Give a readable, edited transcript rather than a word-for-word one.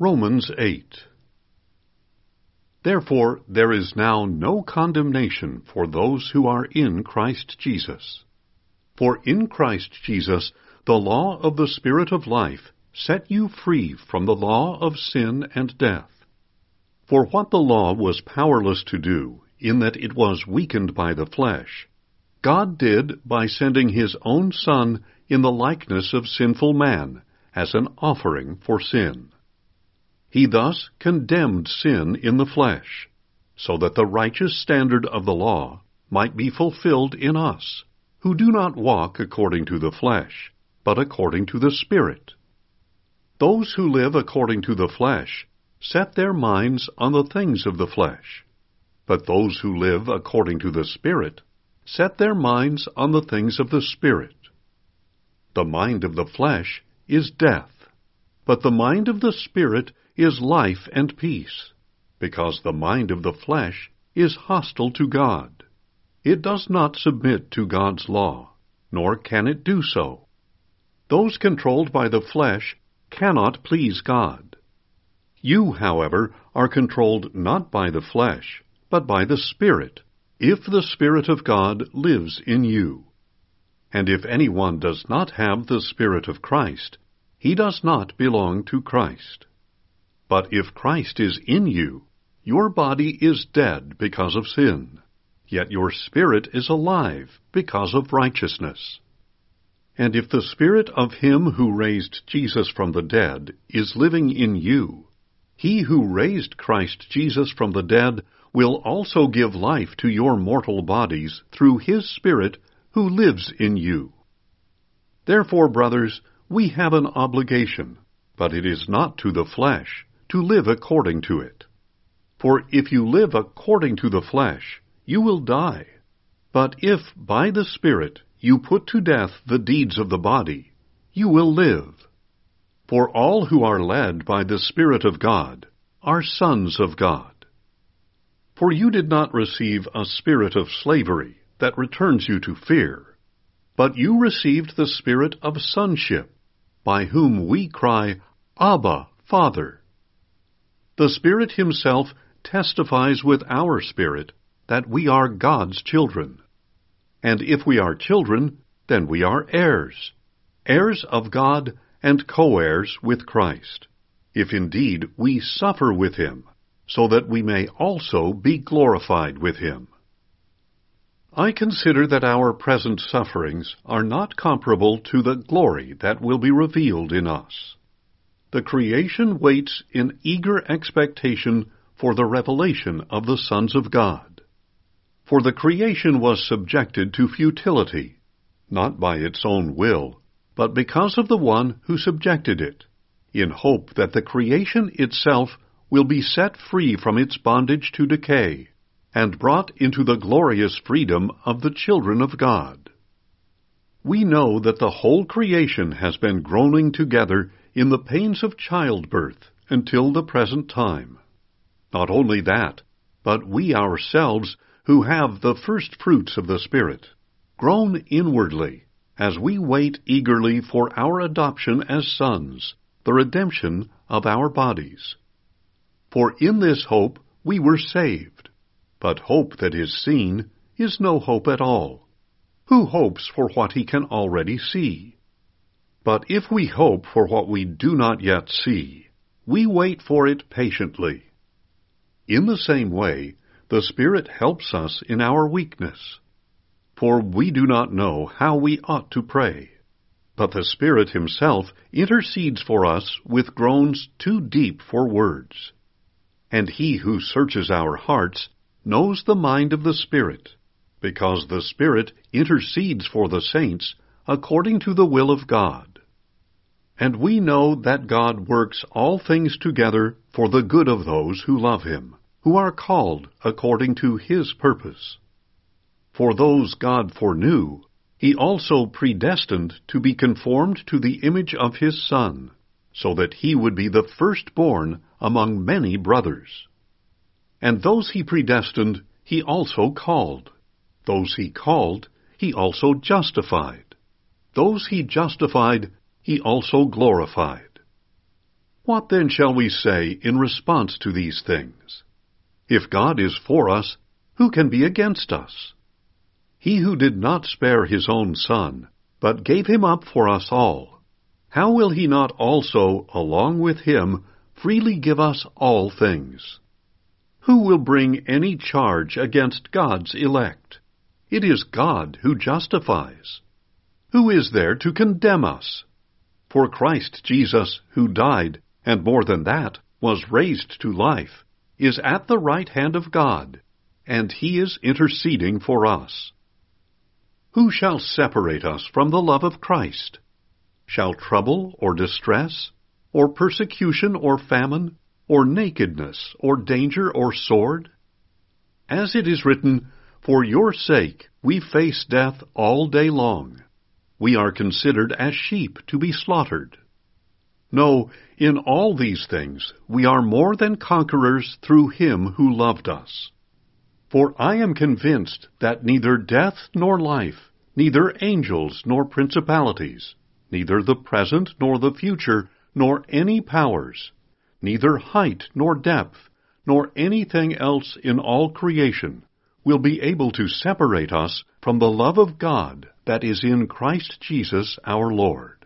Romans 8. Therefore there is now no condemnation for those who are in Christ Jesus. For in Christ Jesus the law of the Spirit of life set you free from the law of sin and death. For what the law was powerless to do, in that it was weakened by the flesh, God did by sending His own Son in the likeness of sinful man, as an offering for sin. He thus condemned sin in the flesh, so that the righteous standard of the law might be fulfilled in us, who do not walk according to the flesh, but according to the Spirit. Those who live according to the flesh set their minds on the things of the flesh, but those who live according to the Spirit set their minds on the things of the Spirit. The mind of the flesh is death, but the mind of the Spirit is life and peace, because the mind of the flesh is hostile to God. It does not submit to God's law, nor can it do so. Those controlled by the flesh cannot please God. You, however, are controlled not by the flesh, but by the Spirit, if the Spirit of God lives in you. And if anyone does not have the Spirit of Christ, he does not belong to Christ. But if Christ is in you, your body is dead because of sin, yet your spirit is alive because of righteousness. And if the Spirit of Him who raised Jesus from the dead is living in you, He who raised Christ Jesus from the dead will also give life to your mortal bodies through His Spirit who lives in you. Therefore, brothers, we have an obligation, but it is not to the flesh, to live according to it. For if you live according to the flesh, you will die. But if by the Spirit you put to death the deeds of the body, you will live. For all who are led by the Spirit of God are sons of God. For you did not receive a spirit of slavery that returns you to fear, but you received the Spirit of sonship, by whom we cry, Abba, Father. The Spirit Himself testifies with our spirit that we are God's children. And if we are children, then we are heirs, heirs of God and co-heirs with Christ, if indeed we suffer with Him, so that we may also be glorified with Him. I consider that our present sufferings are not comparable to the glory that will be revealed in us. The creation waits in eager expectation for the revelation of the sons of God. For the creation was subjected to futility, not by its own will, but because of the one who subjected it, in hope that the creation itself will be set free from its bondage to decay, and brought into the glorious freedom of the children of God. We know that the whole creation has been groaning together in the pains of childbirth until the present time. Not only that, but we ourselves, who have the first fruits of the Spirit, groan inwardly, as we wait eagerly for our adoption as sons, the redemption of our bodies. For in this hope we were saved. But hope that is seen is no hope at all. Who hopes for what he can already see? But if we hope for what we do not yet see, we wait for it patiently. In the same way, the Spirit helps us in our weakness. For we do not know how we ought to pray, but the Spirit Himself intercedes for us with groans too deep for words. And He who searches our hearts knows the mind of the Spirit, because the Spirit intercedes for the saints according to the will of God. And we know that God works all things together for the good of those who love Him, who are called according to His purpose. For those God foreknew, He also predestined to be conformed to the image of His Son, so that He would be the firstborn among many brothers. And those He predestined, He also called. Those He called, He also justified. Those He justified, He also glorified. What then shall we say in response to these things? If God is for us, who can be against us? He who did not spare his own Son, but gave him up for us all, how will he not also, along with him, freely give us all things? Who will bring any charge against God's elect? It is God who justifies. Who is there to condemn us? For Christ Jesus, who died, and more than that, was raised to life, is at the right hand of God, and he is interceding for us. Who shall separate us from the love of Christ? Shall trouble or distress, or persecution or famine, or nakedness, or danger or sword? As it is written, For your sake we face death all day long. We are considered as sheep to be slaughtered. No, in all these things we are more than conquerors through him who loved us. For I am convinced that neither death nor life, neither angels nor principalities, neither the present nor the future, nor any powers, neither height nor depth, nor anything else in all creation, will be able to separate us from the love of God that is in Christ Jesus our Lord.